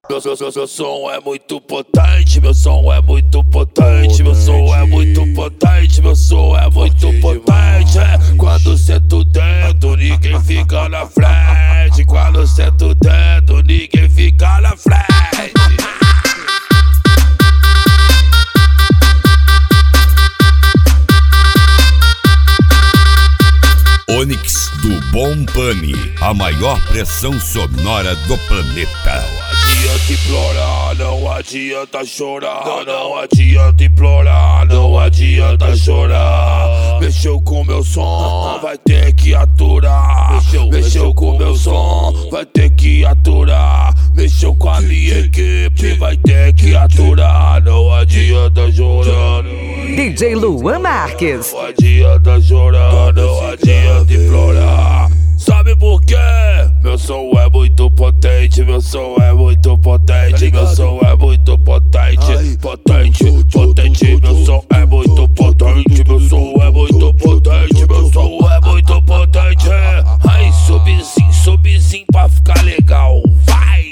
Meu som é muito potente, meu som é muito potente, meu som é muito potente, meu som é muito potente. Quando sento o dedo, ninguém fica na frente. Quando sento o dedo, ninguém fica na frente. Onix do Bom Pane, a maior pressão sonora do planeta. Não adianta implorar, não adianta chorar. Não adianta implorar, não adianta chorar. Mexeu com meu som, vai ter que aturar. Mexeu com meu som, vai ter que aturar. Mexeu com a minha equipe, vai ter que aturar. Não adianta chorar. DJ Luan Marques. Não adianta chorar, não adianta implorar. Sabe por quê? Meu som é muito potente, meu som é muito potente, meu som é muito potente, potente, potente, meu som é muito potente, meu som é muito potente, meu som é muito potente. Aí sobe sim pra ficar legal, vai!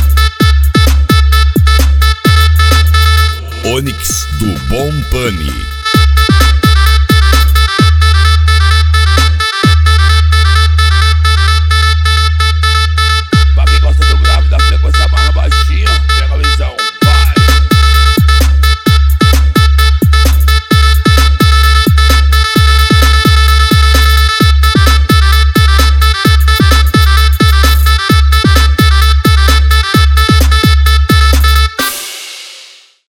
Onix do Bom Pane.